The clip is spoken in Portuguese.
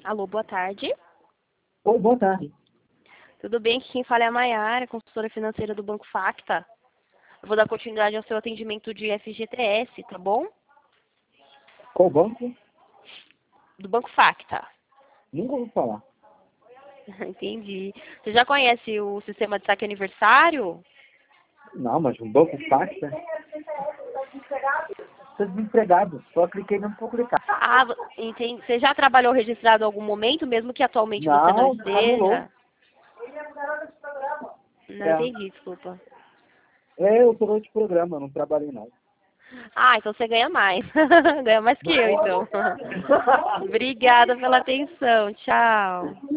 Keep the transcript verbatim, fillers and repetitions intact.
Alô, boa tarde. Oi, boa tarde. Tudo bem? Aqui quem fala é a Maiara, consultora financeira do Banco Facta. Eu vou dar continuidade ao seu atendimento de F G T S, tá bom? Qual banco? Do Banco Facta. Nunca ouvi falar. Entendi. Você já conhece o sistema de saque aniversário? Não, mas um banco Facta? Estou desempregado, só cliquei não vou clicar. Ah, entendi. Você já trabalhou registrado em algum momento, mesmo que atualmente você não Não, anulou. esteja? Não É, entendi, desculpa. é eu sou de programa, não trabalhei não. Ah, então você ganha mais. Ganha mais que eu, então. Obrigada pela atenção. Tchau.